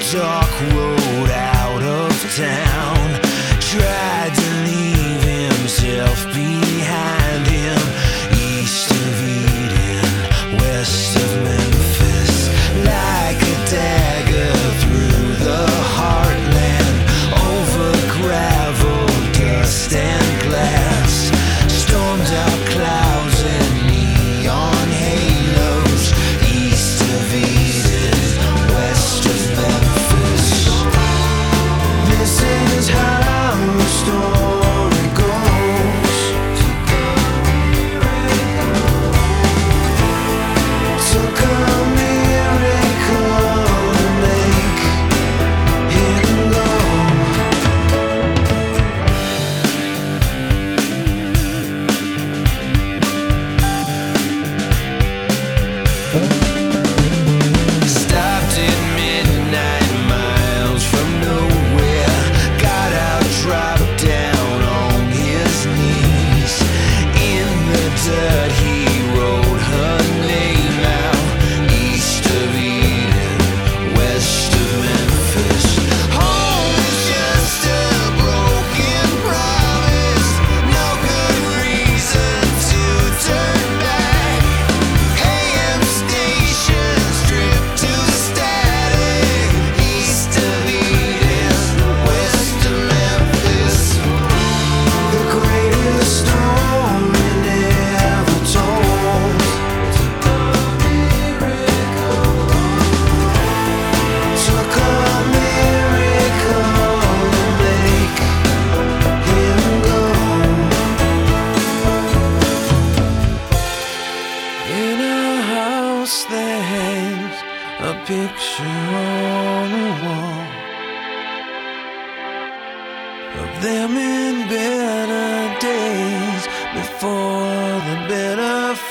dark road out of town. Tried to leave himself behind him. East of Eden, west of Memphis. Like a dagger through the heartland. Over gravel, dust and glass. Stormed out clouds and neon halos. East of Eden, west of Memphis. This is how the story goes. Took a miracle to make him go. Stopped at midnight, miles from nowhere. Got out, dropped down on his knees. In the dirt he wrote her name out. East of Eden, west of Memphis. Home is just a broken promise. No good reason to turn back. AM stations stripped to static. East of Eden, west of Memphis. The greatest story never told. Took a miracle to make him go. In a house there hangs a picture on the wall of them in better days before the better